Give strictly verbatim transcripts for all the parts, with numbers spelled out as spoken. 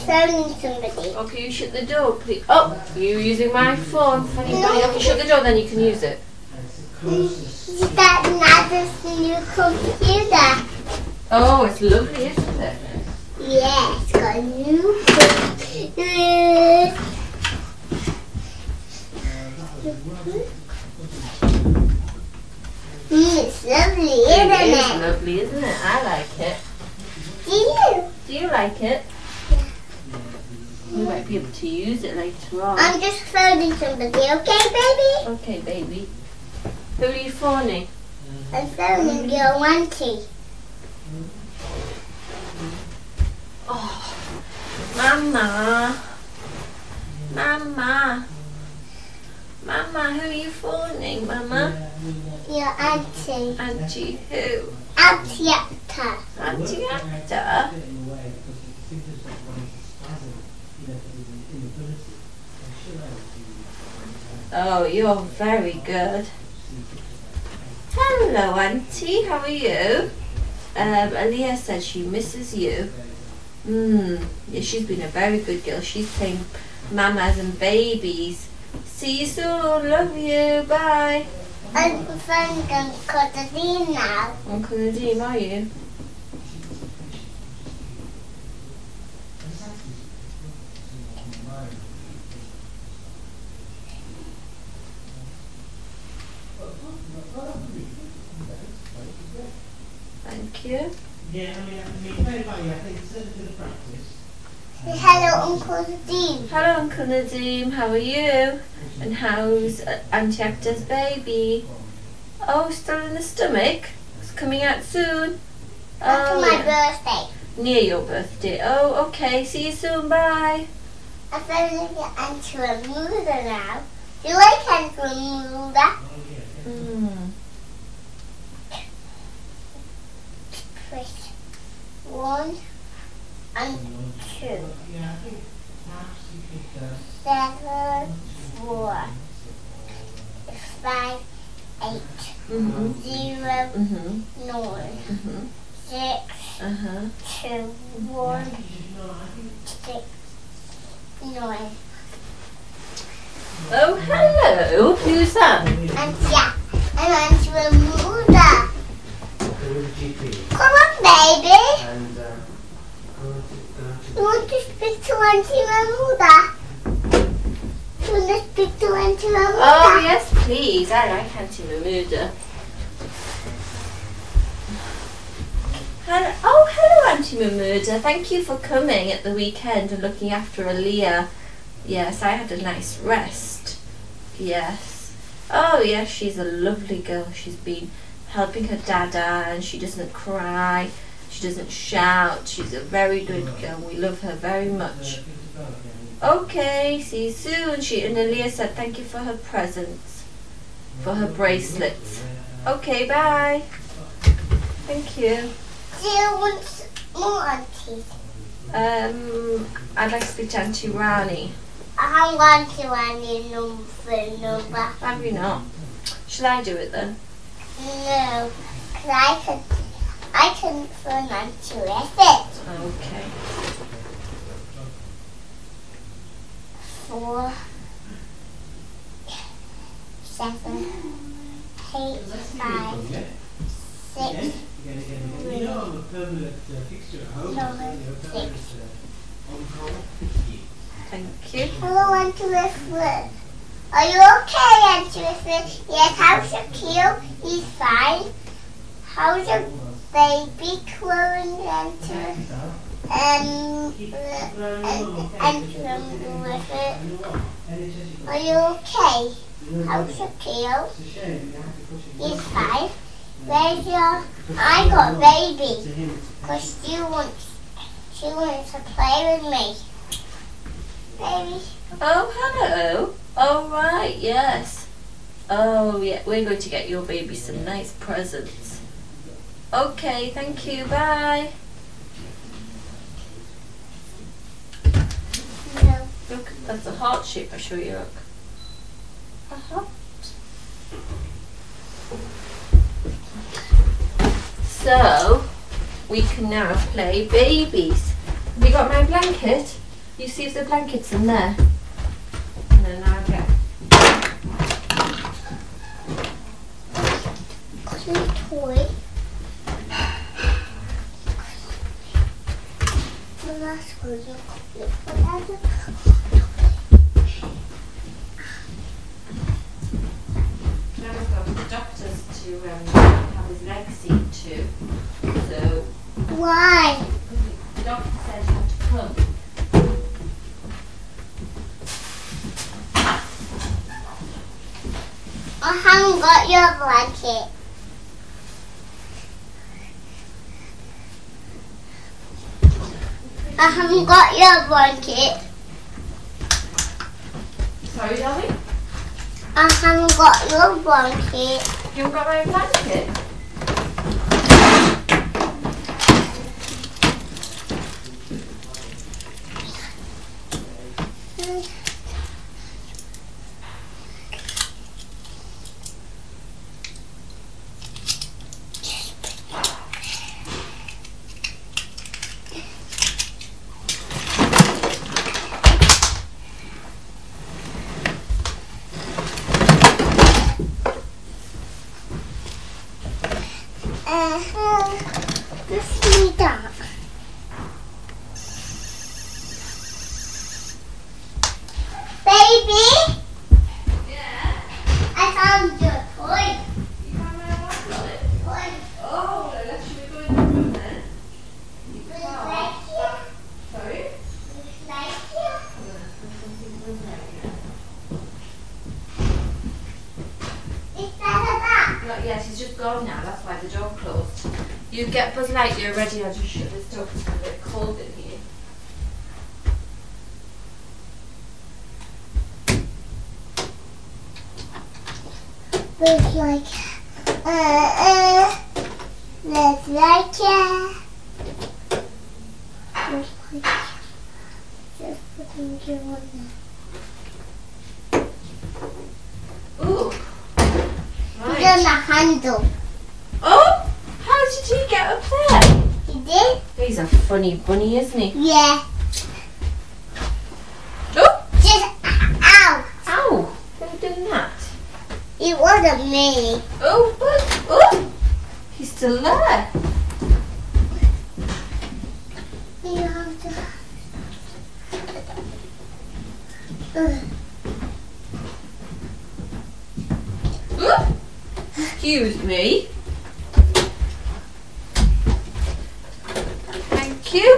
phoning somebody. Okay, you shut the door, please. Oh, you're using my phone. Funny bunny. Okay, shut the door, then you can use it. Is that another new computer? Oh, it's lovely, isn't it? Yeah, it's got new computers. Mm, it's lovely, isn't it? It is lovely, isn't it? I like it. Do you? Do you like it? You might be able to use it later on. I'm just phoning somebody, okay, baby? Okay, baby. Who are you phoning? I'm phoning your auntie. Oh, Mama. Mama. Mama, who are you phoning, Mama? Your auntie. Auntie who? Auntie Acta. Auntie Acta? Oh, you're very good. Hello, Auntie. How are you? Um, Aaliyah said she misses you. Hmm. Yeah, she's been a very good girl. She's playing mamas and babies. See you soon. Love you. Bye. I'm phoning Uncle Nadeem now. Uncle Nadeem, are you? Thank you. Say hello, Uncle Nadeem. Hello, Uncle Nadeem. How are you? And how's uh, Auntie Acta's baby? Oh, still in the stomach? It's coming out soon. After Oh, my yeah. birthday. Near your birthday. Oh, okay. See you soon. Bye. I'm phoning your Auntie Ramuda now. Do you like Auntie Ramuda? Mm. Press one and two. Seven, four, five, eight, Mm-hmm. zero, Mm-hmm. nine, Mm-hmm. six, Uh-huh. two, one, six, nine. Oh, hello. Who's that? And yeah, I'm Auntie Ramuda. Come on, baby. And uh, You want to speak to Auntie Ramuda? You want to speak to Auntie Ramuda? Oh, yes, please. I like Auntie Ramuda. Hello. Oh, hello, Auntie Ramuda. Thank you for coming at the weekend and looking after Aaliyah. Yes, I had a nice rest. Yes. Oh, yes, she's a lovely girl. She's been helping her dada and she doesn't cry. She doesn't shout. She's a very good girl. We love her very much. Okay, see you soon. She and Aaliyah said thank you for her presents, for her bracelets. Okay, bye. Thank you. Do you want more aunties? Um, I'd like to speak to Auntie Rani. I want to Auntie number number. Have you not? Shall I do it then? No, because I can, I can phone Auntie with it. Okay. Four, seven, eight, five, six, three, nine, six. Thank you. Hello, Auntie Whistler. Are you okay, Auntie Whistler? Yes, how's your cute? He's fine. How's your baby growing, Auntie? Um, uh, Auntie Whistler. Are you okay? How's your cute? He's fine. Where's your... I got baby. Because she wants, she wants to play with me. Baby. Oh, hello. Oh, right, yes. Oh, yeah, we're going to get your baby some nice presents. Okay, thank you. Bye. No. Look, that's a heart shape. I'll show you. Look. A heart. So, we can now play babies. Have you got my blanket? You see if the blanket's in there. And then I'll get... Clean toy. The last one you clean. Dad's got the doctors to um, have his leg seen to. So... Why? The doctor said he had to come. I haven't got your blanket. I haven't got your blanket. Sorry, darling? I haven't got your blanket. You haven't got my blanket? Uh-huh. Just need that. Baby? Yeah? I found your toy. You found my wallet? Toy. Oh, well, let's should we go in the room then? It's like here. Sorry? It's like here. It's better back. Not yet, he's just gone now, that's why the door closed. You get Buzz Lightyear ready, I'll just shut this door because it's a bit cold in here. Looks like, uh, uh, looks like, uh, looks like, just putting you on there. Ooh. He's Right. on the handle. Oh! How did he get up there? He did? He's a funny bunny, isn't he? Yeah. Oh! Just, ow. Ow! Who's doing that? It wasn't me. Oh, Buzz! Oh! He's still there. You have to, uh, Oh! Excuse me. Thank you.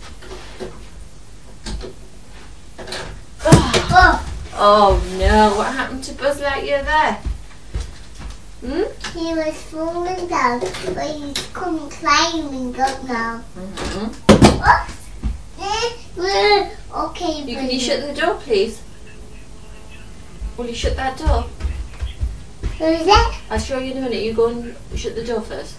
Oh, oh, oh no, what happened to Buzz Lightyear there? Hmm? he was falling down, but he's come climbing up now. Mm-hmm. Oops. Eh, okay, You, can buddy. you shut the door, please? Will you shut that door? Who is that? I'll show you in a minute. You go and shut the door first.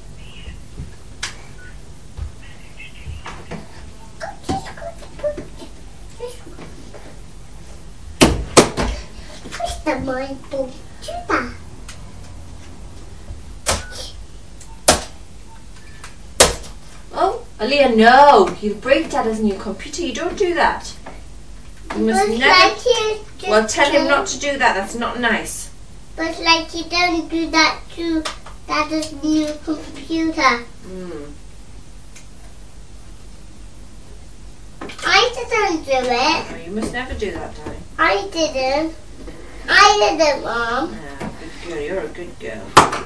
Push the mind to do that. Oh, Aaliyah, no! You break Dada's new computer. You don't do that. You must But never. like you just Well, tell him don't- not to do that. That's not nice. But like you don't do that to Dad's new computer. Mm. I didn't do it. No, you must never do that, darling. I didn't. I didn't, Mom. Ah, good girl. You're a good girl.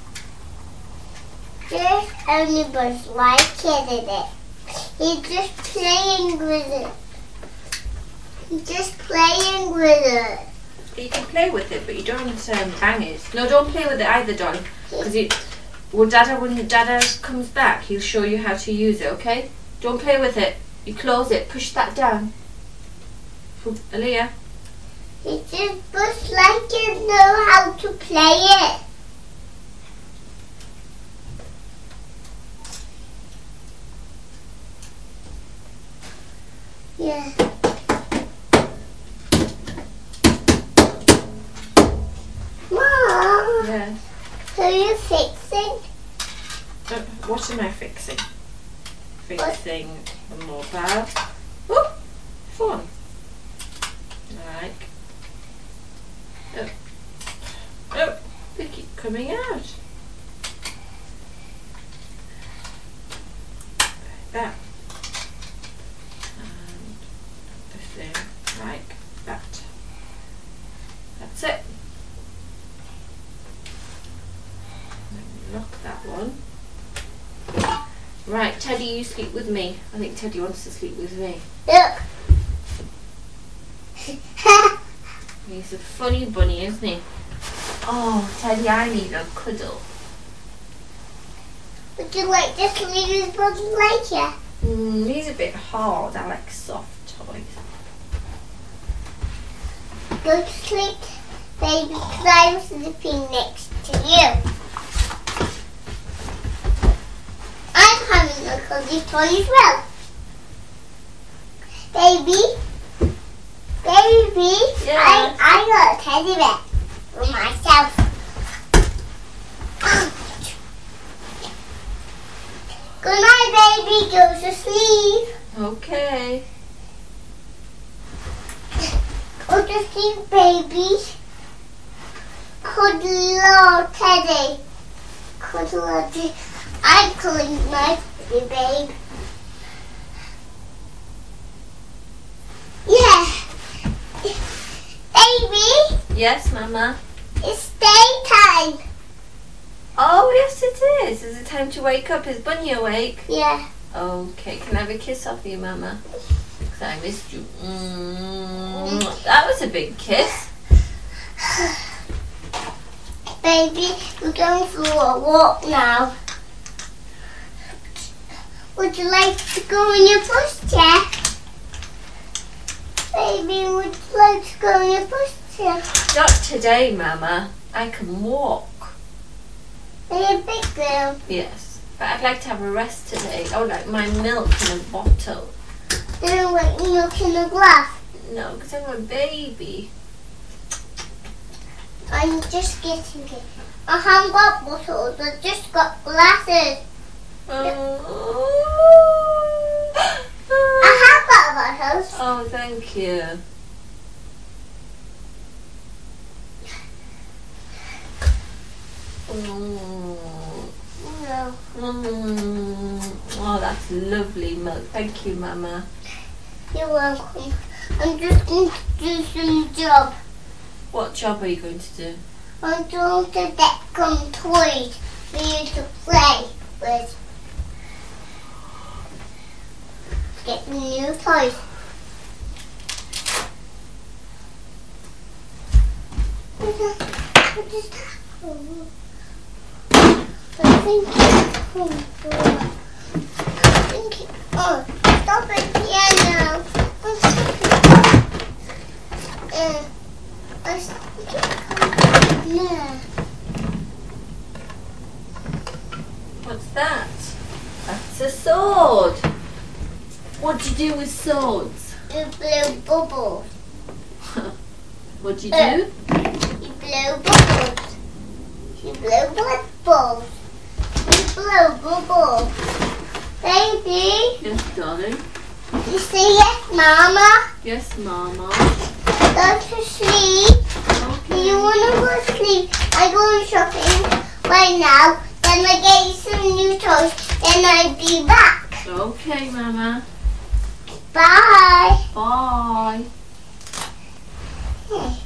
There's only Buzz Lightyear in it. He's just playing with it. He's just playing with it. You can play with it, but you don't um, bang it. No, don't play with it either, darling. Because you, well, Dada, when Dada comes back, he'll show you how to use it. Okay? Don't play with it. You close it. Push that down. Aaliyah. He just Buzz Lightyear know how to play it. Yeah. Mom, Yes. who are you fixing? Uh, what am I fixing? Fixing the mobile. Oh, phone. coming out. Like that. And the thing like that. That's it. Lock that one. Right, Teddy, you sleep with me. I think Teddy wants to sleep with me. Look. He's a funny bunny, isn't he? Oh, Teddy, I need a cuddle. Would you like to sleep with Buzz Lightyear? Mm, he's a bit hard. I like soft toys. Go to sleep, baby, because I'm sleeping next to you. I'm having a cozy toy as well. Baby, baby, Yeah. I, I got a teddy bear for myself. Good night, baby. Go to sleep. Okay. Go to sleep, baby. Cuddle Teddy. Cuddle Teddy. I'm calling my baby, babe. Yeah. Baby, Yes, Mama. it's daytime. Oh, yes, it is. Is it time to wake up? Is Bunny awake? Yeah. Okay. Can I have a kiss off you, Mama? Because I missed you. Mm, that was a big kiss. Baby, we're going for a walk now. Would you like to go in your pushchair? Baby, would you like to go in your pushchair? Not today, Mama. I can walk. Are you a big girl? Yes. But I'd like to have a rest today. I would like my milk in a bottle. You don't want milk in a glass. No, because I'm a baby. I'm just getting it. I haven't got bottles, I just got glasses. Oh. I have got bottles. Oh, thank you. Mm. No. Mm. Oh, that's lovely milk. Thank you, Mama. You're welcome. I'm just going to do some job. What job are you going to do? I'm going to get some toys for you to play with. Get some new toys. What is that? What is that? Oh. I think it's cool. I think it, oh, stop it, piano. Oh, stop it. Uh, I think it comes there. What's that? That's a sword. What do you do with swords? You blow bubbles. What do you do? You blow bubbles. You blow bubbles. You blow bubbles. Baby, Yes, darling. you say yes, Mama. Yes, Mama. Go to sleep. Okay. You want to go to sleep? I go shopping right now. Then I get you some new toys. Then I'll be back. Okay, Mama. Bye. Bye. Hey.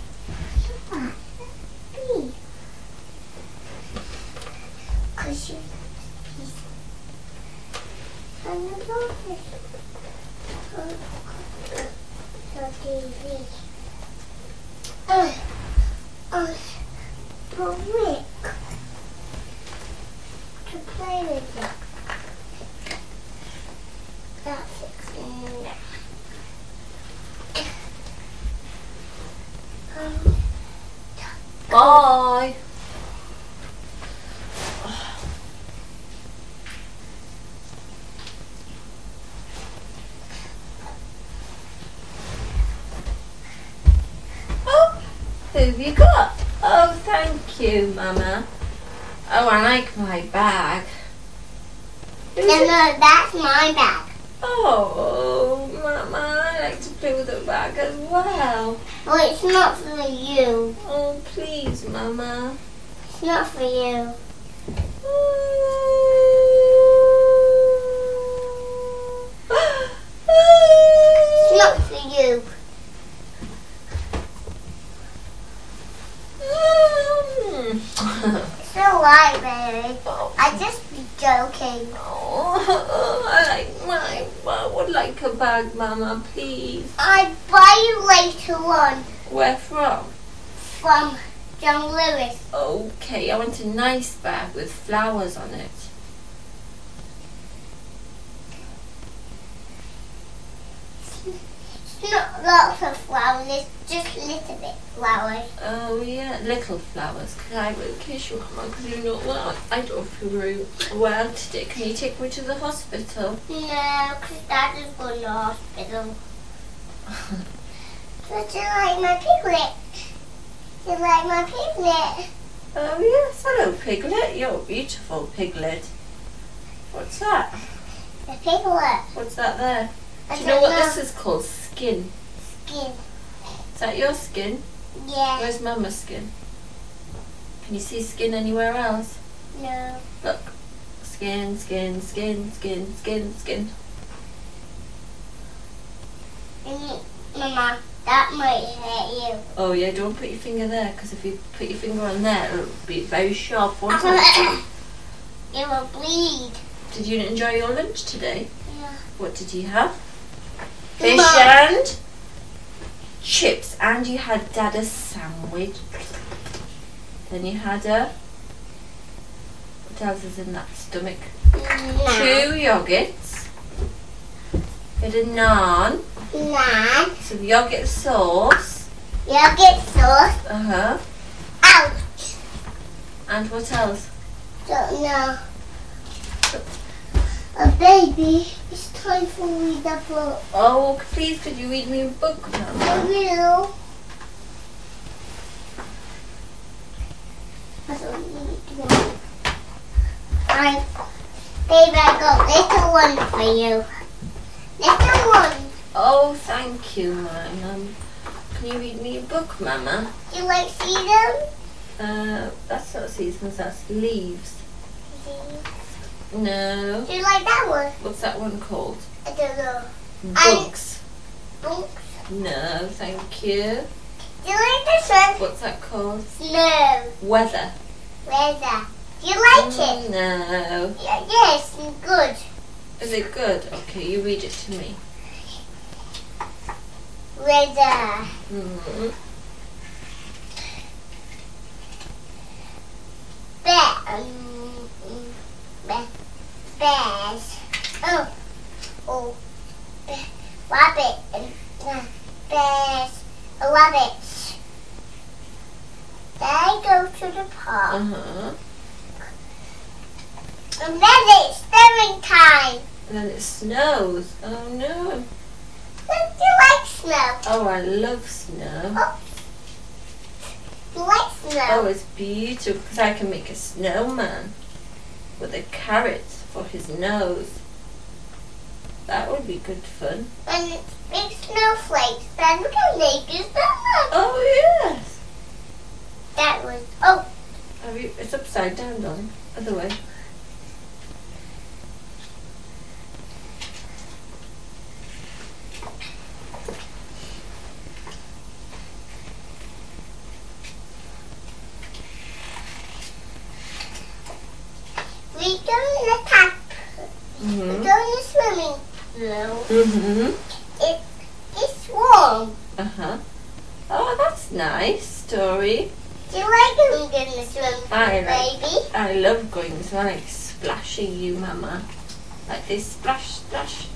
Cause you I'm not going to T V. Uh, uh, for Rick to play with it. That's fixing that. Um, Bye. Oh, who have you got? Oh, thank you, Mama. Oh, I like my bag. Who's no, it? no, that's my bag. Oh, Mama, I like to play with the bag as well. Well, it's not for you. Oh, please, Mama. It's not for you. It's not for you. It's alright, baby. I just be joking. Oh, I like mine. I would like a bag, Mama, please. I'll buy you later on Where from? from John Lewis. Okay, I want a nice bag with flowers on it. It's not lots of flowers, it's just a little bit flowers. Oh yeah, little flowers. Can I really kiss you, Mama? Because you're not well. I don't feel very well today. Can you take me to the hospital? No, because Dad is going to the hospital. But you like my piglet? You like my piglet? Oh yes, hello Piglet. You're a beautiful Piglet. What's that? The piglet. What's that there? I Do you know don't what this is called? Skin. Skin. Is that your skin? Yeah. Where's Mama's skin? Can you see skin anywhere else? No. Look. Skin, skin, skin, skin, skin, skin. And Mama, that might hurt you. Oh yeah, don't put your finger there, because if you put your finger on there, it'll be very sharp, won't it? It will bleed. Did you enjoy your lunch today? Yeah. What did you have? Fish Mom. and chips, and you had Dada's sandwich. Then you had a, what else is in that stomach? Naan. Two yogurts. You had a naan, Naan. some yogurt sauce. Yogurt sauce. Uh huh. Ouch. And what else? Don't know. A baby, it's time for read the book. Oh, please, could you read me a book, Mama? I will. I don't need one. I, baby, I got little one for you. Little one. Oh, thank you, Mum. Can you read me a book, Mama? Do you like see them? Uh, that's not seasons, that's leaves. No. Do you like that one? What's that one called? I don't know. Books. Books. No, thank you. Do you like this one? What's that called? No. Weather. Weather. Do you like it? No. Yeah, yes, good. Is it good? Okay, you read it to me. Weather. Mm-hmm. Bear. Um, bear. Bears. Oh. Oh. Be- rabbit. Uh, bears. Rabbits. They go to the park. Uh-huh. And then it's snowing time. And then it snows. Oh no. Don't you like snow? Oh, I love snow. Oh. You like snow? Oh, it's beautiful because I can make a snowman with a carrot for his nose. That would be good fun. And it's big snowflakes. Then we can make a snowman. Oh, yes. That was, oh, Have you, it's upside down, darling. Other way. we go in the tap. We Mm-hmm. go in the swimming pool. Mm-hmm. It, it's warm. Uh-huh. Oh, that's nice story. Do you like going in the swimming pool, I like, baby? I love going so I like splashing you, Mama. Like this splash, splash.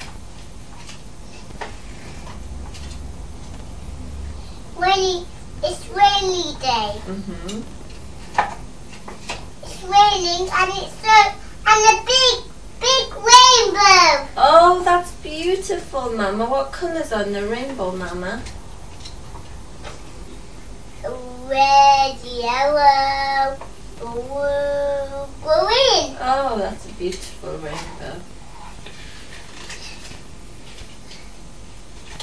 Rainy, it's rainy day. Mm-hmm. It's raining and it's so, and a big, big rainbow. Oh, that's beautiful, Mama. What colour's on the rainbow, Mama? Red, yellow, blue, green. Oh, that's a beautiful rainbow.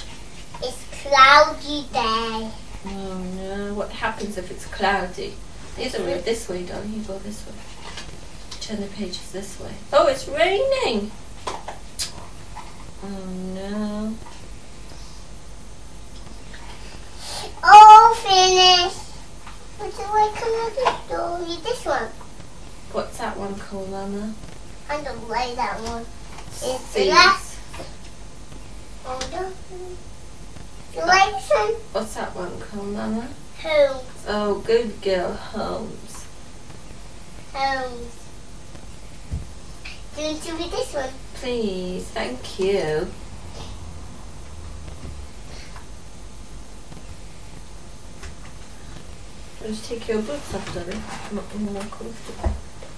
It's cloudy day. Oh no, what happens if it's cloudy? You don't read this way, darling. You go this way. Turn the pages this way. Oh, it's raining. Oh no. Oh, finished. What do I come to do? This one. What's that one called, Mama? I don't like that one. It's the These. last. Oh, no. You like this one? What's that one called, Mama? Holmes. Oh, good girl, Holmes. Holmes. Do you want to read this one? Please, thank you. Just take your boots off, darling. I'm more comfortable.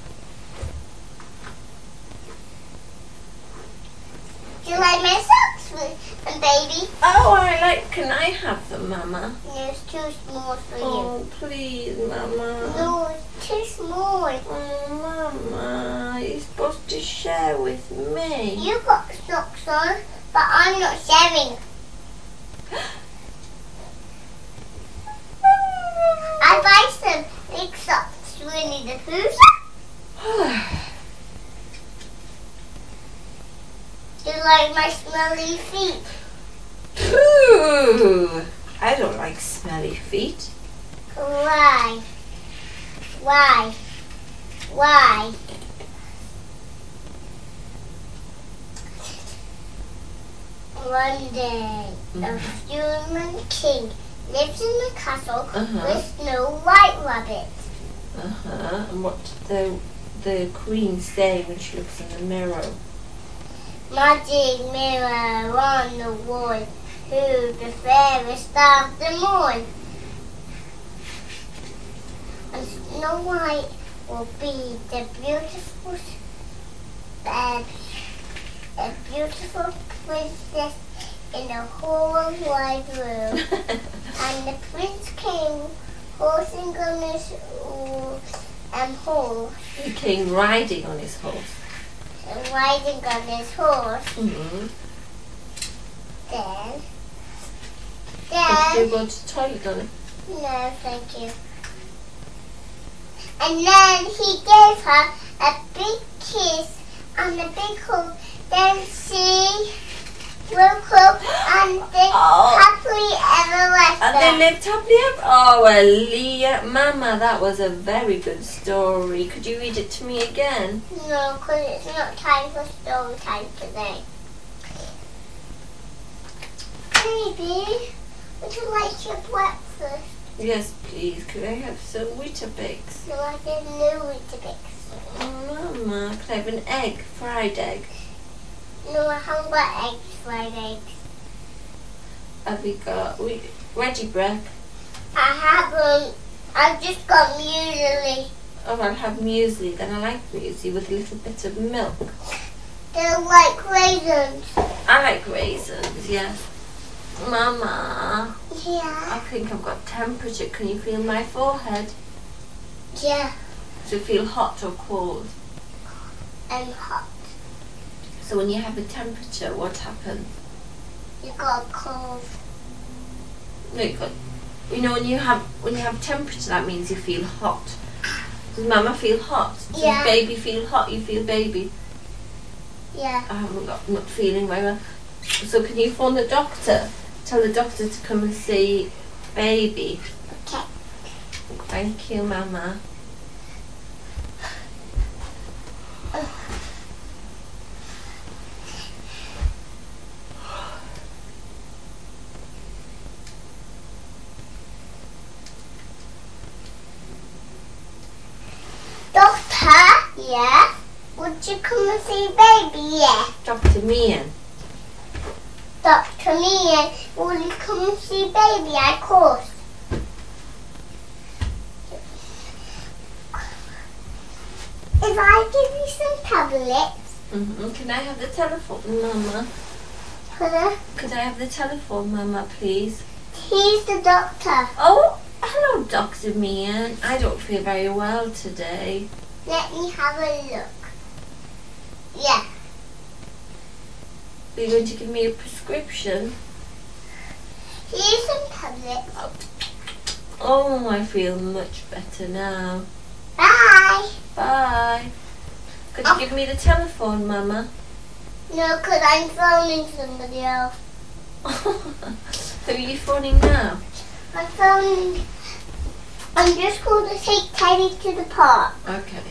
Do you like my socks, and baby? Oh, I like. Can I have them, Mama? No, it's too small for you. Oh, please, Mama. No, it's too small. Oh, Mama, you're supposed to share with me. You got socks on, but I'm not sharing. I buy some big socks, Winnie the Pooh. Do you like my smelly feet? Pooh! I don't like smelly feet. Why? Why? Why? One day, a human king lives in a castle Uh-huh. with Snow White Rabbit. Uh-huh. And what did the, the queen say when she looks in the mirror? Magic mirror on the wall, who the fairest of them all? And Snow White will be the beautiful, uh, a beautiful princess in the whole wide world. And the prince came horsing on his um, horse, The king riding on his horse. and riding on his horse. Mm-hmm. Then, Did you then, go to the toilet, darling? no, thank you. And then he gave her a big kiss and a big hug. Then she woke up and they Oh. happily ever after. And they lived happily ever. Oh, Aaliyah, Mama, that was a very good story. Could you read it to me again? No, because it's not time for story time today. Baby, would you like your breakfast? Yes, please. Could I have some Weetabix? No, I didn't know it to fix. Oh, Mama, could I have an egg, fried egg? No, I haven't got eggs, fried eggs. Have we got we, Reggie bread? I haven't. I've just got muesli. Oh, I'll have muesli. Then I like muesli with a little bit of milk. They're like raisins. I like raisins, yes. Mama, Yeah. I think I've got temperature. Can you feel my forehead? Yeah. Does it feel hot or cold? And hot. So when you have a temperature, what happens? You got a cold. No, you got, you know, when you have when you have temperature, that means you feel hot. Does Mama feel hot? Does Yeah. baby feel hot? You feel baby? Yeah. I haven't got, I'm not feeling very well. So can you phone the doctor? Tell the doctor to come and see baby. Okay. Thank you, Mama. Doctor? Yeah. Would you come and see baby? Yeah. Doctor Mian. Doctor Mian, will you come and see baby? Of course. If I give you some tablets, Mm-hmm. Can I have the telephone, Mama? could I? Could I have the telephone, Mama, please? He's the doctor. Oh, hello, Doctor Mian. I don't feel very well today. Let me have a look. Yeah. Are you going to give me a prescription? Here's some tablets. Oh, I feel much better now. Bye. Bye. Could you give me the telephone, Mama? No, because I'm phoning somebody else. Who are you phoning now? I'm phoning... I'm just going to take Teddy to the park. Okay.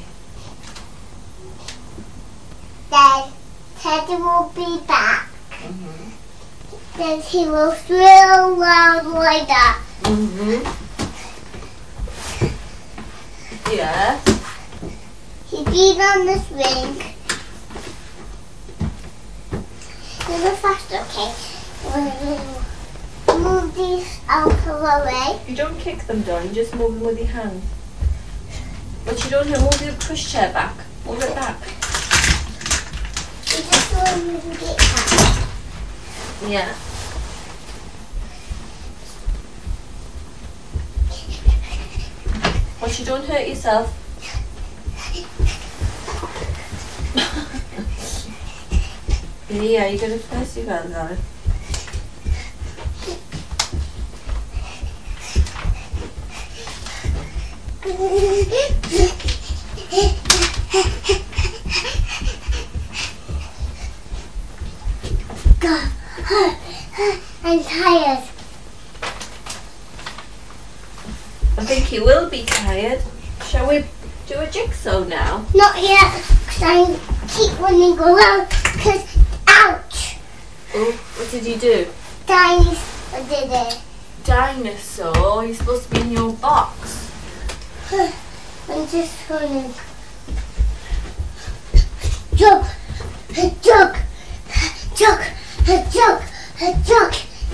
Then Teddy will be back. Mhm. Then he will thrill around like that. Mhm. Yes. He's been on the swing. Little faster, okay? We'll move these out of the way. You don't kick them down, you just move them with your hand. But you don't have move your pushchair back. Move it back. We just want to move it back. Yeah. But you don't hurt yourself. Yeah, you're going to press your hand on it. Go. I'm tired. I think you will be tired. Shall we do a jigsaw now? Not yet, because I keep running around. Because, ouch! Oh, what did you do? Dinosaur did it. Dinosaur? You're supposed to be in your box. I'm just running. Jump! Jump! Jump! Jump! Jump!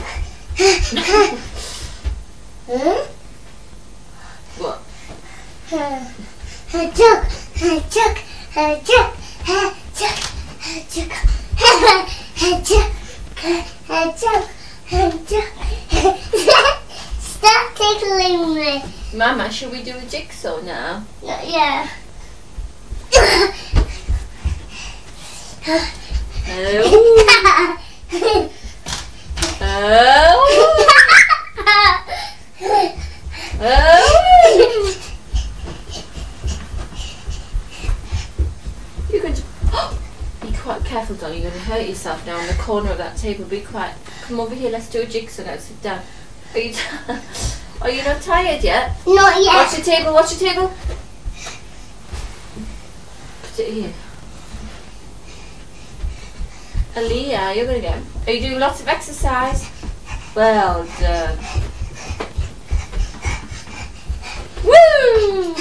Huh? What? Jump! Jump! Jump! Jump! Jump! Jump! Jump! Stop tickling me. Mama, shall we do a jigsaw now? Yeah. Oh. Oh. Oh. You can be quite careful, darling. You're going to hurt yourself now on the corner of that table. Be quiet. Come over here. Let's do a jigsaw now. Sit down. Are you, t- are you not tired yet? Not yet. Watch your table. Watch your table. Put it here. Aaliyah, you're going to go. Are you doing lots of exercise? Well done. Woo!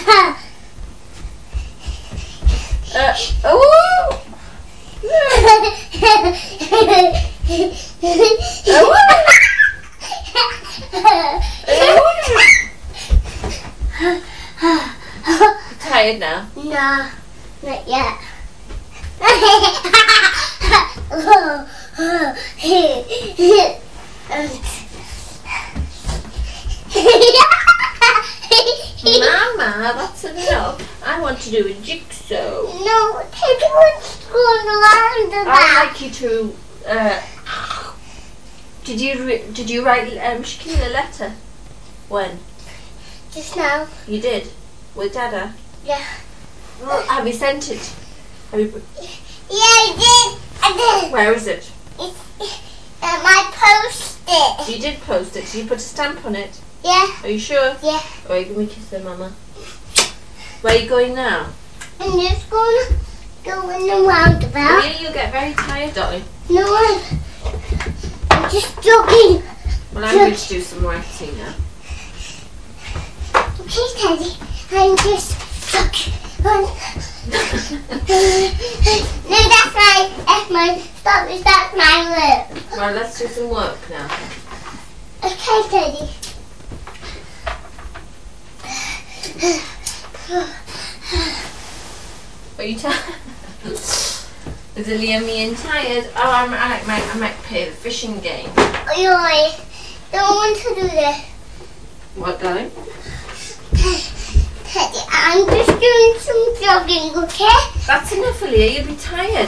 Uh, oh! Tired now? No, not yet. Mama, that's enough. I want to do a jigsaw. No, take what's going around the I'd back. like you to. Uh, did you re- did you write um, Shaquille a letter? When? Just now. You did? With Dada? Yeah. Well, have you sent it? Have you? Yeah, I did. I did. Where is it? It's, um, I posted. You did post it. Did you put a stamp on it? Yeah. Are you sure? Yeah. Alright, give me a kiss then, Mama. Where are you going now? I'm just going to go in the roundabout. Yeah, you'll get very tired, darling. No, I'm, I'm just jogging. Well, I'm going to do some writing now. Okay, Teddy. I'm just jogging. no, that's my, that's my, stop, that's my lip. Well, let's do some work now. Okay, Teddy. Are you tired? Is Aaliyah me and tired? Oh, I'm, I might, I might play the fishing game. Oi, don't want to do this. What, darling? Teddy, I'm just doing some jogging, okay? That's enough, Aaliyah. You'll be tired.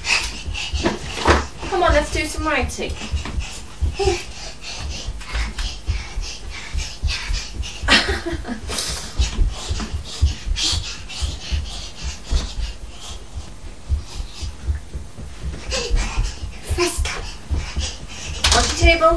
Come on, let's do some writing. On the table.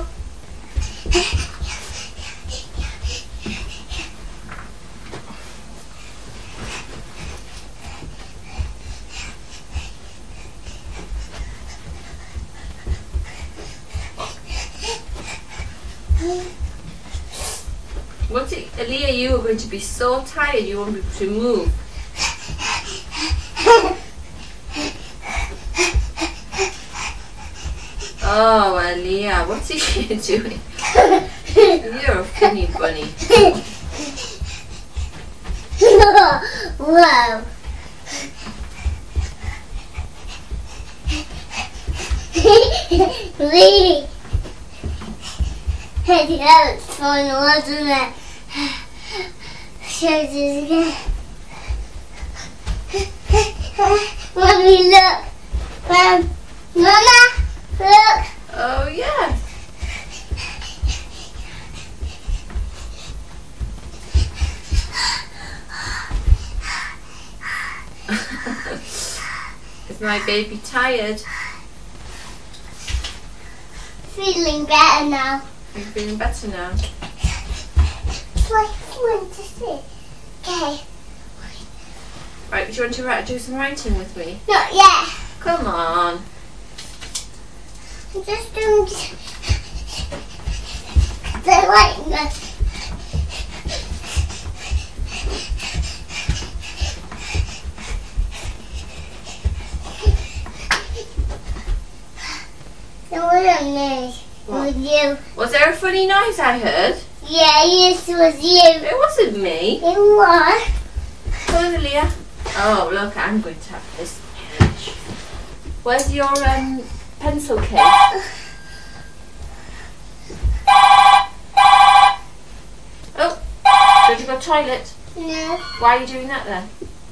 What's it, Aaliyah, you are going to be so tired you won't be able to move. Oh, Aaliyah, what's he doing? You're a funny bunny. Whoa. Really? Hey, that was fun, wasn't it? Show this again. Mommy, look. Um, Mama, look. Oh, yeah. Is my baby tired? Feeling better now. Are you feeling better now? It's like fun to see. Okay. Right, do you want to write, do some writing with me? Not yet. Come on. I'm just doing the lightness. So what a noise What? was you. Was there a funny noise I heard? Yeah, yes, it was you. It wasn't me. It was. Come on, Aaliyah. Oh, look, I'm going to have this page. Where's your um, pencil case? Oh, did you go to the toilet? No. Why are you doing that then?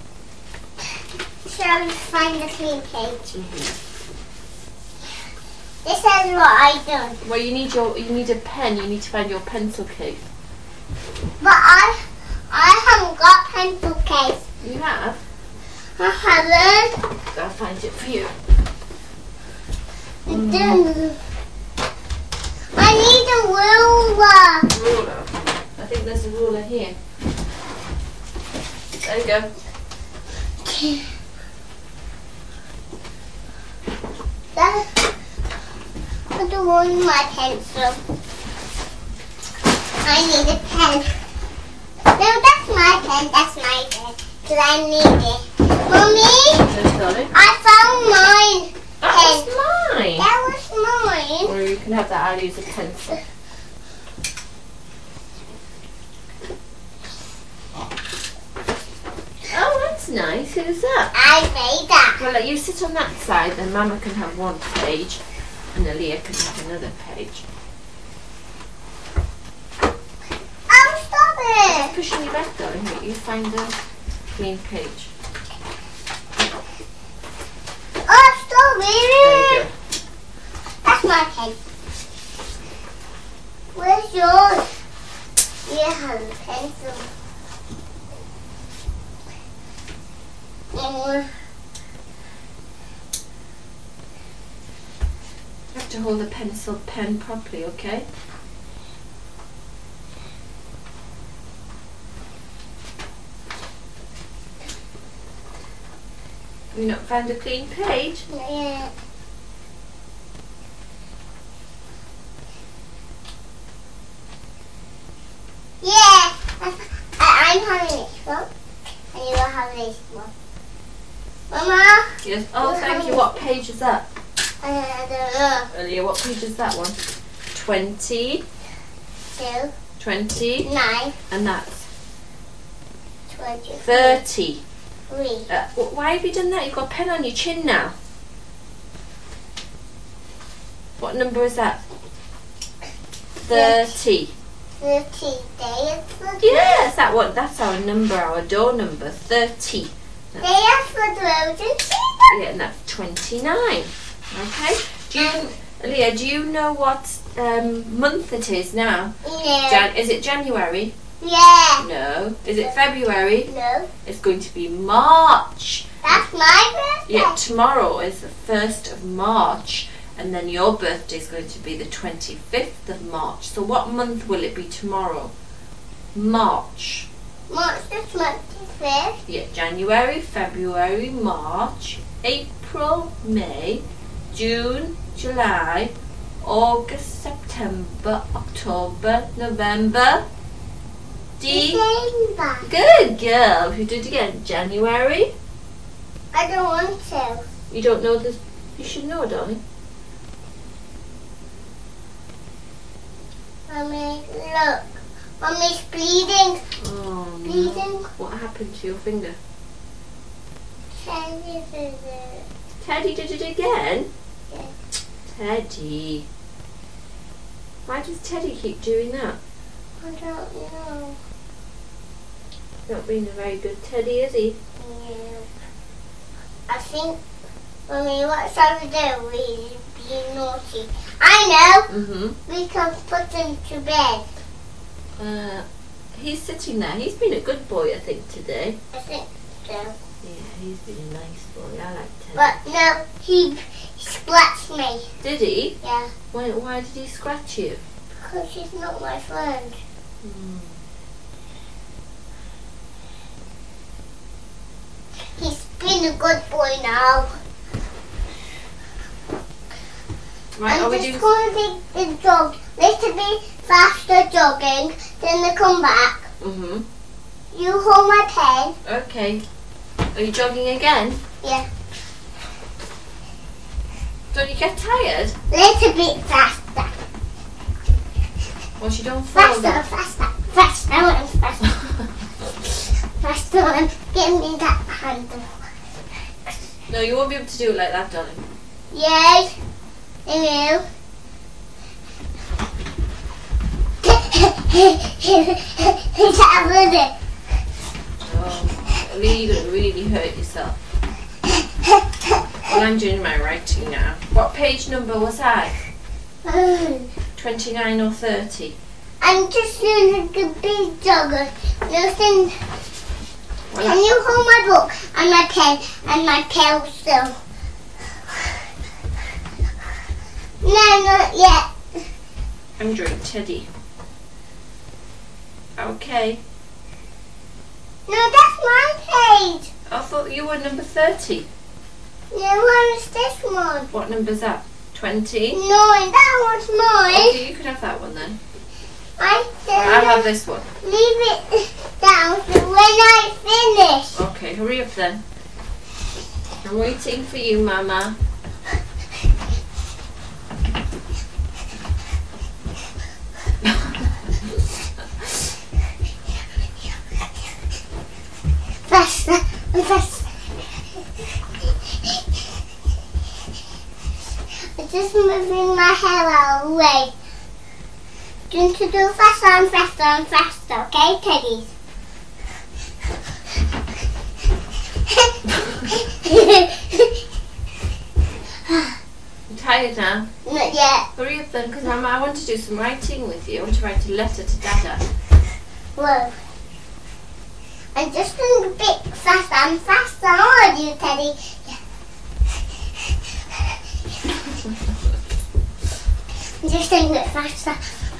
So I find the clean page. Mm-hmm. This is what I done. Well, you need your, you need a pen. You need to find your pencil case. But I, I haven't got pencil case. You have? I haven't. I'll find it for you. Mm. I need a ruler. Ruler. I think there's a ruler here. There you go. That, I don't want my pencil. I need a pen. No, that's my pen. That's my pen. Because I need it. Mommy, There's darling. I found mine. That was mine. That was mine. Or you can have that. I'll use a pencil. Oh, that's nice. Who's that? I made that. Well, let you sit on that side, then Mama can have one page, and Aaliyah can have another page. Oh, stop it. Pushing your bed, darling. Wait, you find the clean page. Oh, stop There it. you go. That's my pen. Where's yours? You have a pencil. Mm. You have to hold the pencil pen properly, okay? Have you not found a clean page? Yeah. Yeah. I, I'm having this one. And you will have this one. Mama? Yes. Oh, thank you. What page is that? I don't know. Aaliyah, what page is that one? twenty, Two, twenty, nine, and that's twenty, thirty. three. Uh, wh- why have you done that? You've got a pen on your chin now. What number is that? thirty. Thirty days. Yes, that one. That's our number, our door number. thirty. They are for those and Yeah, and that's twenty-nine. Okay. Do you, Aaliyah, do you know what um, month it is now? Yeah. Jan- is it January? Yeah. No. Is it February? No. It's going to be March. That's my birthday. Yeah, tomorrow is the first of March. And then your birthday is going to be the twenty-fifth of March. So what month will it be tomorrow? March. March the twenty-fifth. Yeah, January, February, March, April, May, June, July, August, September, October, November. D. December. Good girl. Who did it again? January. I don't want to. You don't know this? You should know, darling. Mommy, look. Mommy's bleeding. Oh no. Bleeding. What happened to your finger? Teddy did it. Teddy did it again? Yeah. Teddy. Why does Teddy keep doing that? I don't know. Not being a very good Teddy, is he? Yeah. I think, Mommy, what shall we do? We be naughty. I know. Mm-hmm. We can put him to bed. Uh, he's sitting there. He's been a good boy, I think, today. I think so. Yeah, he's been a nice boy. I like Teddy. But no, he scratched me. Did he? Yeah. Why, why did he scratch you? Because he's not my friend. Mm. He's been a good boy now. Right, are I'm we just doing... going to be the jog. Little bit faster jogging. Then they come back. Mm-hmm. You hold my pen. Okay. Are you jogging again? Yeah. Don't you get tired? Little bit faster. Or you don't fall Faster, down? faster, faster, and faster. Faster, and give me that handle. No, you won't be able to do it like that, darling. Yay. I will. He's having it. Oh, Ali, you're going to really hurt yourself. Well, I'm doing my writing now. What page number was I? twenty-nine or thirty? I'm just doing a big jogger. Nothing. Well, Can you hold my book and my pen and my pencil? No, not yet. I'm drawing Teddy. Okay. No, that's my page. I thought you were number thirty. No, where is this one? What number's that? twenty? No, that one's mine. Okay, you can have that one then. I I'll have this one. Leave it down for when I finish. Okay, hurry up then. I'm waiting for you, Mama. Faster, faster. I'm just moving my hair out of the way. Going to do faster and faster and faster, okay, Teddy? You tired now? Not yet. Hurry up then, because I want to do some writing with you. I want to write a letter to Dada. Whoa. I'm just doing a bit faster and faster, aren't you, Teddy? Yeah. I'm just doing a bit faster.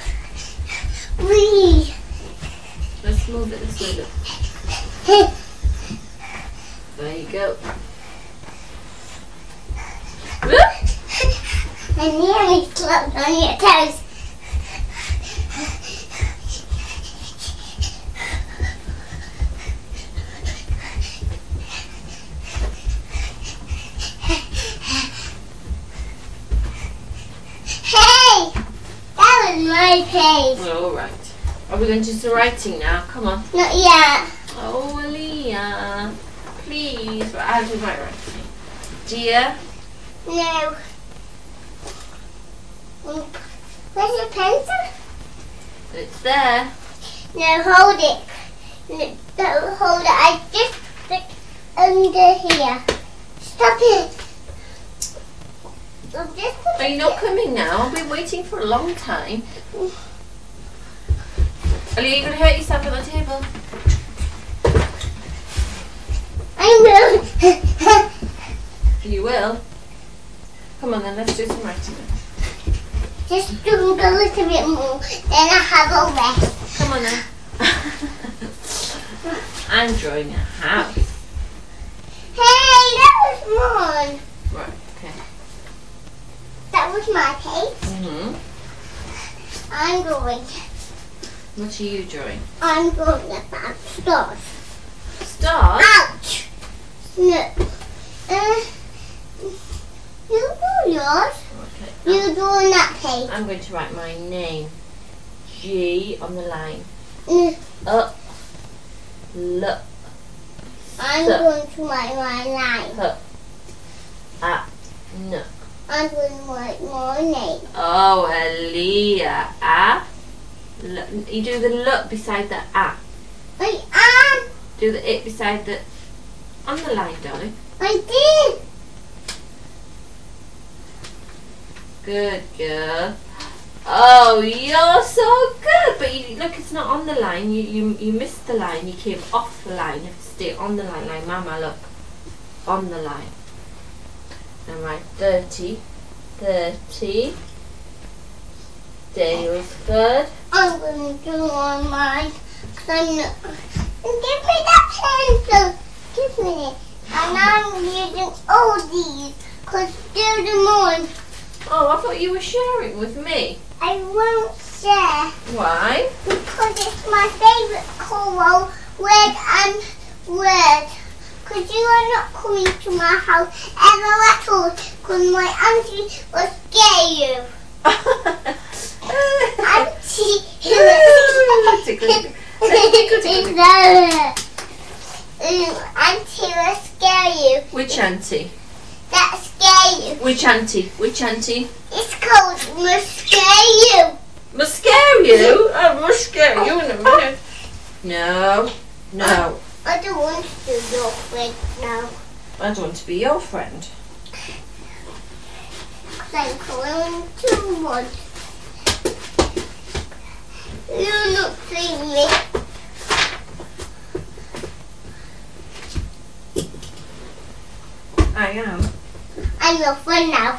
Whee! Let's move it this way, look. There you go. I nearly slipped on your toes. Hey! That was my page. All right. Are we going to do some writing now? Come on. Not yet. Oh, Leah. Please. Right, I'll do my writing. Dear. No. Where's your pencil? It's there. No, hold it. No, don't hold it. I just put it under here. Stop it. I'm just Are you not coming now? I've been waiting for a long time. Are you going to hurt yourself at the table? I will. You will? Come on then, let's do some writing then. Just do a little bit more, then I have a rest. Come on then. I'm drawing a house. Hey, that was mine. Right, okay. That was my page. Mm-hmm. I'm going. What are you drawing? I'm going about stars. Stars? Ouch! No. Uh, you do yours. Okay. You do on that page. I'm going to write my name. G on the line. Mm. Up. L. I'm S. going to write my line. H. A. N. I'm going to write my name. Oh, Aaliyah. A. L. You do the L beside the A. I am. Do the it beside the on the line, darling. I did. Good girl. Oh, you're so good. But you, look, it's not on the line. You, you you missed the line. You came off the line. You have to stay on the line, like Mama. Look, on the line. And write thirty, thirty. Dale's good. I'm going to do on mine. I'm not. Give me that pencil. Give me it. And I'm using all these because they're the one. Oh, I thought you were sharing with me. I won't share Why? because it's my favourite colour, red and red. Because you are not coming to my house ever at all because my auntie will scare you. Auntie, Auntie will scare you. Which auntie? That scare you. Which auntie? Which auntie? It's called must scare you. Must scare you? I must scare you in a minute. No, no. I don't want to be your friend now. I don't want to be your friend. Because I'm going to want. You're not seeing me. I am. I'm your friend now.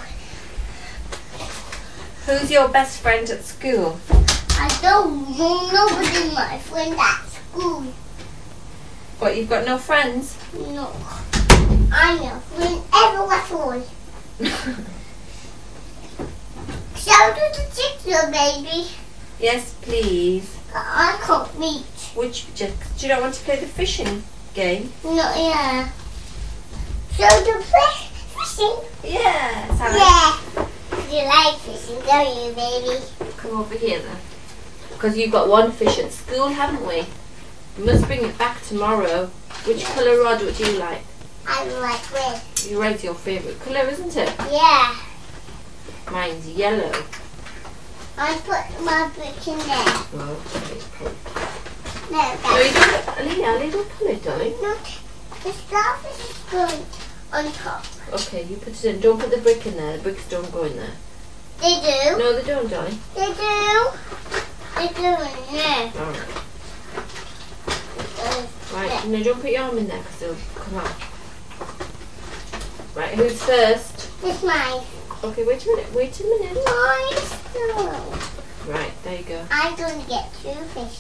Who's your best friend at school? I don't know nobody my friend at school. What, you've got no friends? No. I'm your friend ever at all. Shall we do the jigsaw, baby? Yes, please. I can't reach. Which, do you not want to play the fishing game? Not yeah. Shall we do fish? Fishing? Yes. I Yeah. You like fishing, don't you, baby? Come over here then. Because you've got one fish at school, haven't we? You must bring it back tomorrow. Which colour rod would you like? I like red. Your red's your favourite colour, isn't it? Yeah. Mine's yellow. I put my book in there. Well, okay. No, No, that's you don't. Aliyah, Aliyah, don't pull it, darling. not. The starfish is going on top. Okay, you put it in. Don't put the brick in there. The bricks don't go in there. They do. No, they don't, darling. They do. They do in there. All right. Uh, Right, no, don't put your arm in there because it'll come out. Right, who's first? It's mine. Okay, wait a minute, wait a minute. Mine still. Right, there you go. I'm going to get two fish.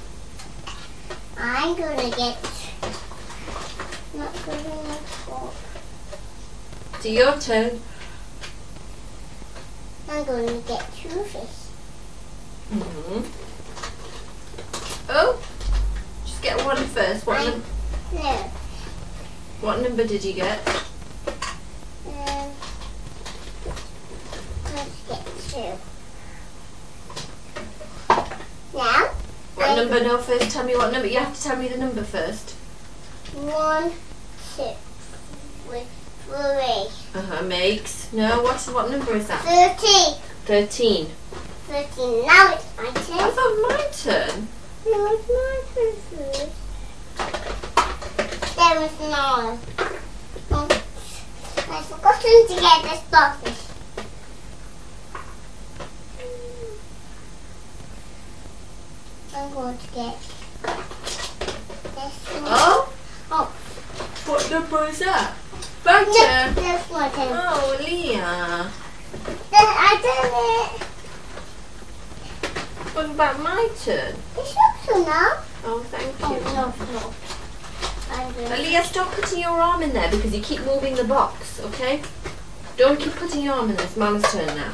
I'm going to get. Not going to get four. It's your turn. I'm going to get two fish. Mm-hmm. Oh, just get one first. What, I'm- num- No. what number did you get? Um, let's get two. Now, What I- number? No, first tell me what number. You have to tell me the number first. one, two, with three. Uh-huh, makes. No, what's, what number is that? Thirteen. thirteen. Thirteen. Now it's my I turn. thought my turn. No, it's my turn first. There was nine. Oh, I've forgotten to get the starfish. I'm going to get this one. Oh? Oh. What number is that? My No, turn. this one. Oh, Leah. Then I done it. What about my turn? It's your turn now. Oh, thank Oh, you. no, no. I'm doing it. Leah, stop putting your arm in there because you keep moving the box, okay? Don't keep putting your arm in there. It's Mama's turn now.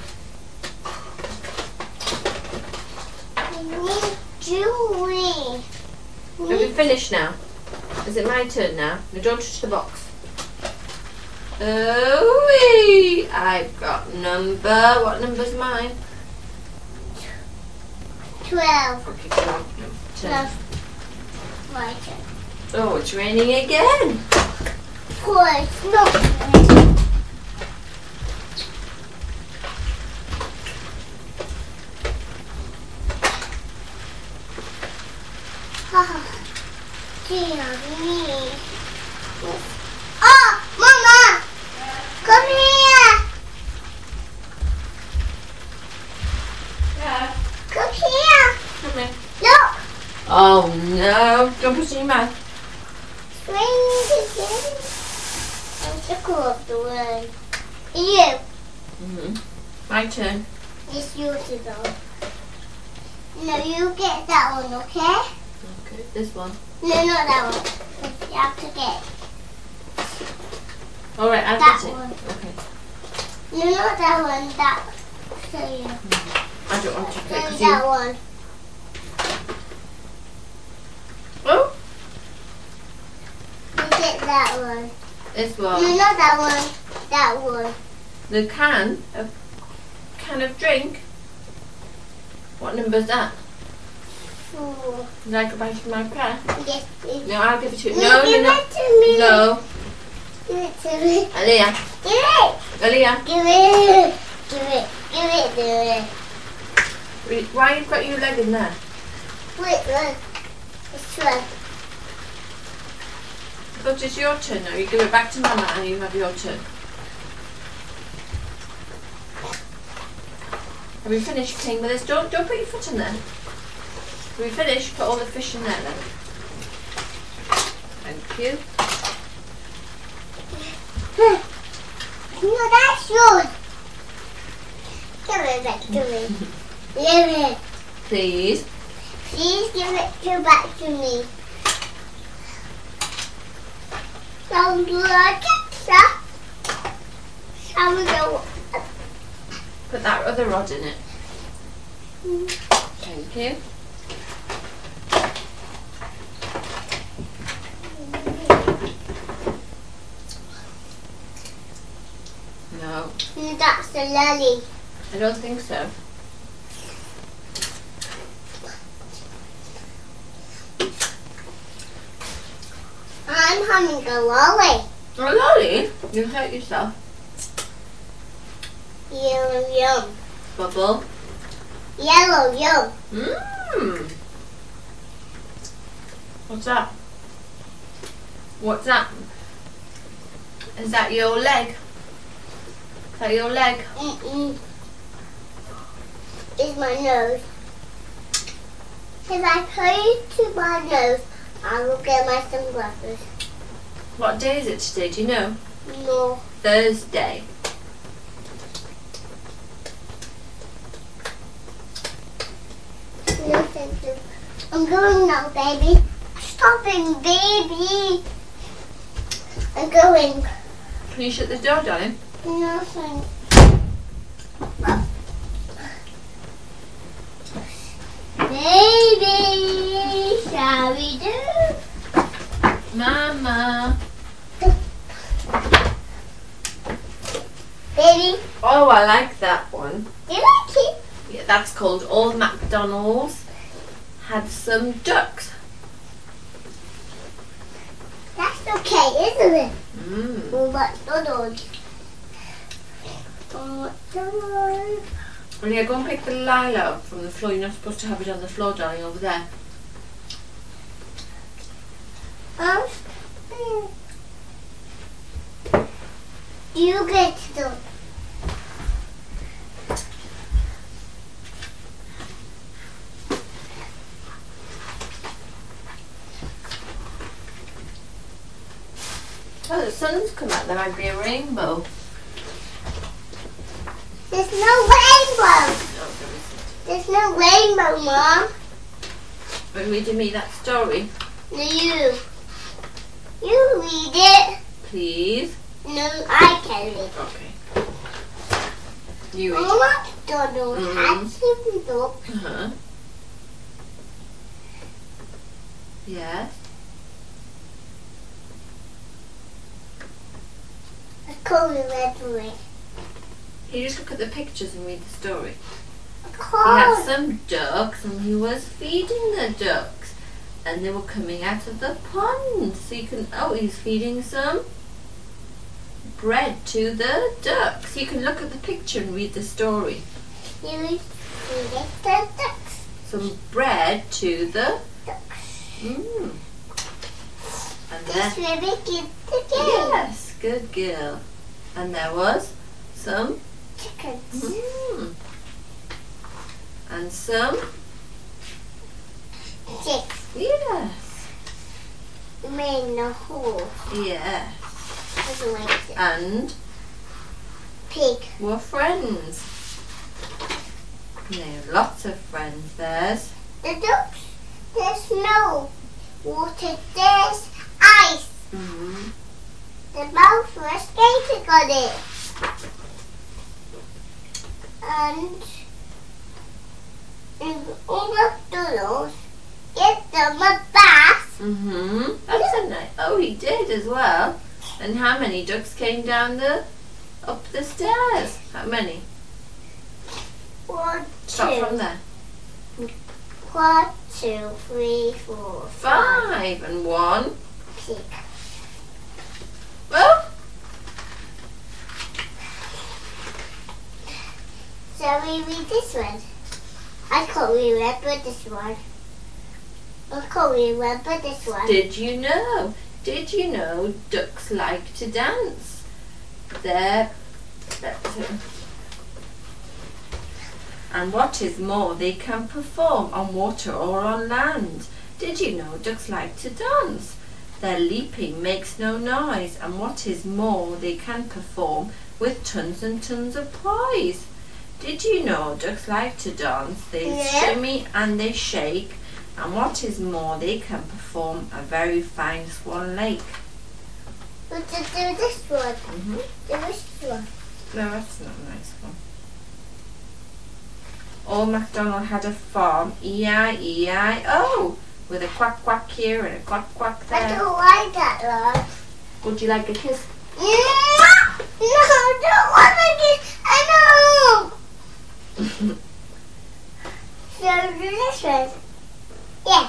We need jewelry. Have we finished now? Is it my turn now? No, don't touch the box. Oh, I've got number. What number's mine? Twelve. Okay, twelve. No, ten. Twelve. My turn. Oh, it's raining again. Four. It's not raining. Ah, dear me. Oh, Mama! Come here! Yeah. Come here! Come here. Look! Oh no! Don't put it in your mouth. It's raining again. I'm sick of the rain. You. Mm-hmm. My turn. It's yours though. No, you get that one, okay? Okay, this one. No, not that one. You have to get All right, I'll that get it. one. Okay. No, not that one. That. So you. I don't want to pick No, because that you. one. Oh, You get that one. this No, one. not that one. That one. The can of can of drink. What number's that? Four. Would I go back to my car? Yes, please. No, I'll give it to you. No, No, no, give no. it to me. No. Give it to me. Aaliyah. Give it. Aaliyah. Give it. Give it. Give it. Give it. Re- Why you've got your leg in there? Wait, look. It's twelve. But it's your turn now. You give it back to Mama and you have your turn. Have we finished playing with this? Don't don't put your foot in there. Have we finished? Put all the fish in there then. Thank you. No, that's yours. Give it back to me. Give it. Please. Please give it to back to me. Some blood stuff. Shall we go? Put that other rod in it. Thank you. No, No, that's the lily. I don't think so. I'm having a lolly. Oh, Lolly, you hurt yourself. Yum, yum. Bubble. Yellow, yum. Mmm. What's that? What's that? Is that your leg? Is that your leg? Mm-mm. It's my nose. If I put it to my nose, I will get my sunglasses. What day is it today? Do you know? No. Thursday. No, thank you. I'm going now, baby. Stopping, baby. I'm going. Can you shut the door, darling? No, thank Baby, shall we do? Mama. Baby, Oh, I like that one. do you like it? Yeah, that's called Old MacDonald's Had Some Ducks. That's okay, isn't it? Mmm. Oh, McDonald's. Oh, McDonald's. Well, yeah, go and pick the lilac up from the floor. You're not supposed to have it on the floor, darling, over there. Um, mm. You get them. Oh, the sun's come out. There might be a rainbow. There's no rainbow. No, there isn't. There's no rainbow, Mom. Are you reading me that story? No, you. You read it. Please. No, I can read it. Okay. You read it. Mama McDonald Mhm. had some ducks. Uh-huh. Yes. I can't remember it. You just look at the pictures and read the story. I He had can't. some ducks and he was feeding the ducks. And they were coming out of the pond. So you can, oh, he's feeding some bread to the ducks. You can look at the picture and read the story. You read it the ducks. Some bread to the Ducks. mm. And This then, will begin the game. yes, good girl. And there was some Chickens. mm. And some Chicks. yes, Made the hole. yes. Otherwise, And pig. were friends. No, lots of friends. There's The ducks. There's no water. There's ice. mm, The mouse was skating on it. And in all McDonald's, get them a bath. mm-hmm. That's a nice. Oh, he did as well. And how many ducks came down the up the stairs? How many? One, Start from two, there. one, two, three, four, five. Five and one. Pig. Well, Shall we read this one? I can't remember this one. I can't remember this one. did you know? Did you know ducks like to dance? They're and what is more, they can perform on water or on land. Did you know ducks like to dance? Their leaping makes no noise, and what is more, they can perform with tons and tons of poise. Did you know ducks like to dance? They Yeah. shimmy and they shake, and what is more, they can perform a very fine swan lake. We'll just do this one. Mm-hmm. Do this one. No, that's not a nice one. Old MacDonald had a farm, E I E I O, with a quack quack here and a quack quack I there. don't like that one. Would you like a kiss? No, I don't want to get. I know. Shall we do this one? Yeah.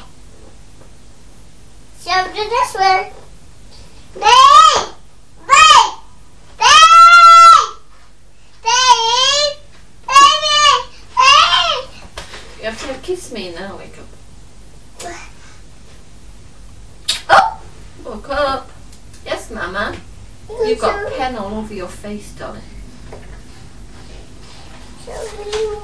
Shall we do this one? Babe! Babe! Babe! Babe! Baby! Babe! You have to kiss me now, wake up. Oh! Woke up. Yes, Mama. You've got pen all over your face, darling. Shall we?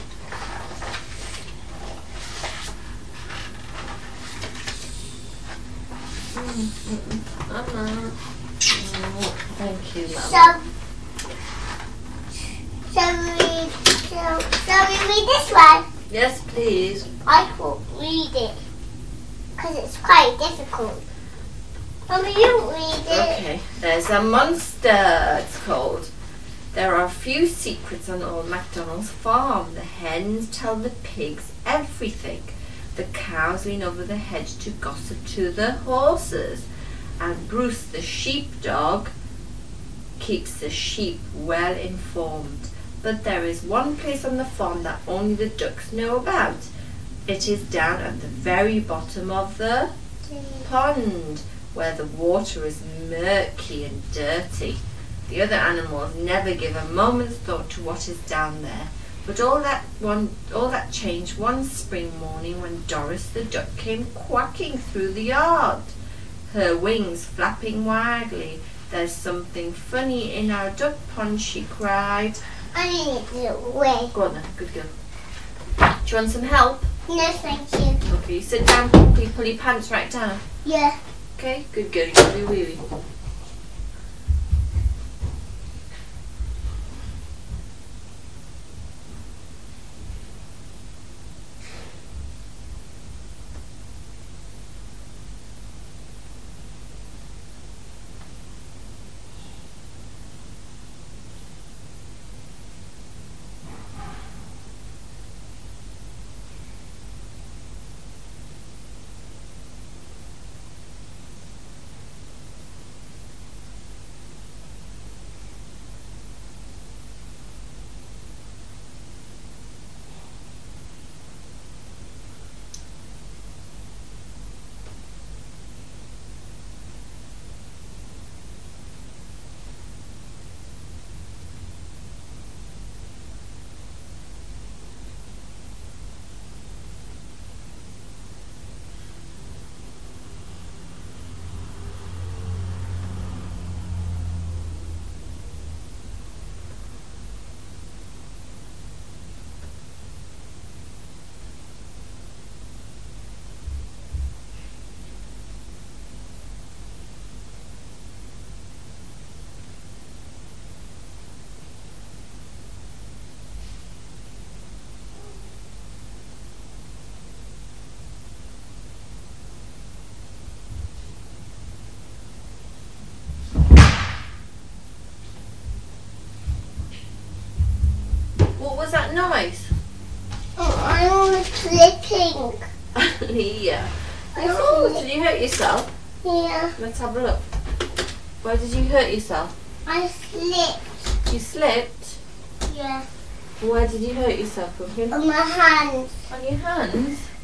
Mama. Oh, thank you, Mama. Shall, shall we? Shall, shall we read this one? Yes, please. I can't read it because it's quite difficult. Mummy, you read it. Okay, there's a monster, it's called. There are a few secrets on old MacDonald's farm. The hens tell the pigs everything. The cows lean over the hedge to gossip to the horses. And Bruce, the sheepdog, keeps the sheep well informed. But there is one place on the farm that only the ducks know about. It is down at the very bottom of the pond, where the water is murky and dirty. The other animals never give a moment's thought to what is down there. But all that one, all that changed one spring morning when Doris the duck came quacking through the yard, her wings flapping wildly. There's something funny in our duck pond, she cried. I need to get away. Go on then, good girl. Do you want some help? No, thank you. Okay, you sit down quickly, pull your pants right down. Yeah. Okay, good girl, you can do wee wee. nice? I'm slipping. Yeah. I Oh, slipped. did you hurt yourself? Yeah, Let's have a look. Where did you hurt yourself? I slipped. You slipped? Yeah, Where did you hurt yourself, Pumpkin? on my hands. On your hands?